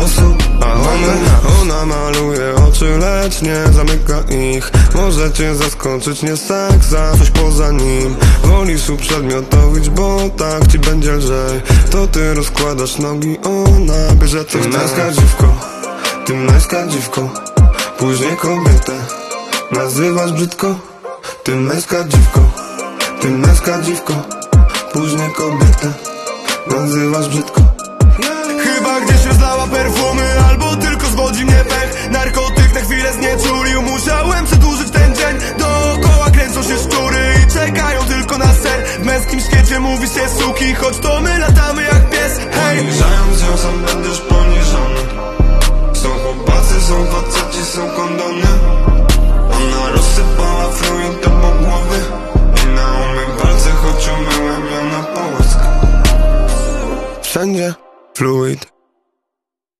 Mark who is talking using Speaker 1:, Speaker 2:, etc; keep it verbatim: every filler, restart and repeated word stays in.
Speaker 1: sposób. A ona, ona maluje oczy, lecz nie zamyka ich. Może cię zaskoczyć nie seks, a coś poza nim. Wolisz uprzedmiotowić, bo tak ci będzie lżej. To ty rozkładasz nogi, ona bierze co chce. Ty męska dziwko, ty męska dziwko, później kobietę nazywasz brzydko. Ty męska dziwko, ty męska dziwko, później kobietę nazywasz brzydko.